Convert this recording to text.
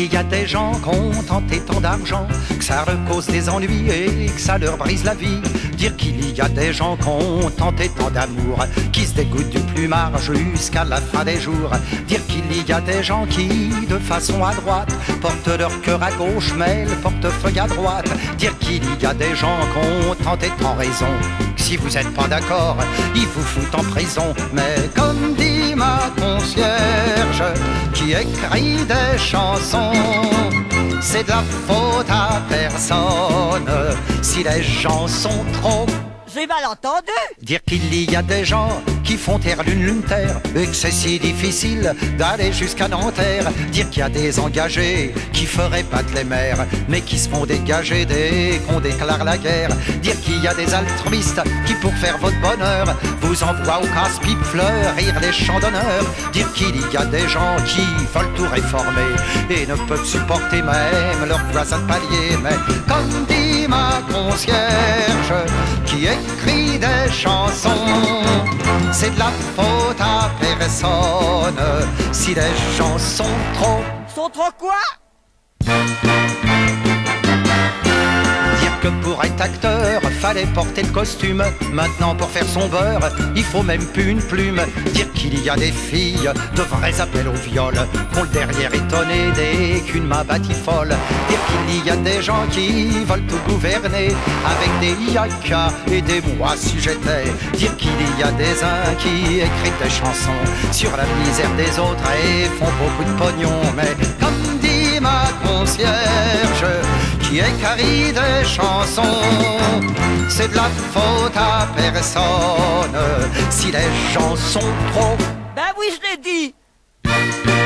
y a des gens qui ont tenté tant d'argent que ça leur cause des ennuis et que ça leur brise la vie. Dire qu'il y a des gens qui ont tenté tant d'amour qui se dégoûtent du plumard jusqu'à la fin des jours. Dire qu'il y a des gens qui, de façon à droite, portent leur cœur à gauche mais le portefeuille à droite. Dire qu'il y a des gens qui ont tenté tant raison que si vous n'êtes pas d'accord, ils vous foutent en prison. Mais comme dit ma concierge qui écrit des chansons, c'est de la faute à personne si les gens sont trop. J'ai mal entendu. Dire qu'il y a des gens qui font terre lune terre et que c'est si difficile d'aller jusqu'à Nanterre. Dire qu'il y a des engagés qui feraient battre les mers mais qui se font dégager dès qu'on déclare la guerre. Dire qu'il y a des altruistes qui pour faire votre bonheur vous envoient au casse-pipe fleurir les chants d'honneur. Dire qu'il y a des gens qui veulent tout réformer et ne peuvent supporter même leurs voisins de palier. Mais comme dit ma concierge qui écrit des chansons, c'est de la faute à personne si les gens sont trop. Sont trop quoi? Dire que pour être acteur, fallait porter le costume. Maintenant pour faire son beurre, il faut même plus une plume. Dire qu'il y a des filles de vrais appels au viol qu'on le derrière étonné dès qu'une main batifolle. Dire qu'il y a des gens qui veulent tout gouverner avec des yakas et des moi si j'étais. Dire qu'il y a des uns qui écrivent des chansons sur la misère des autres et font beaucoup de pognon. Mais comme dit ma concierge qui écrit des chansons, c'est de la faute à personne si les gens sont trop. Ben oui, je l'ai dit.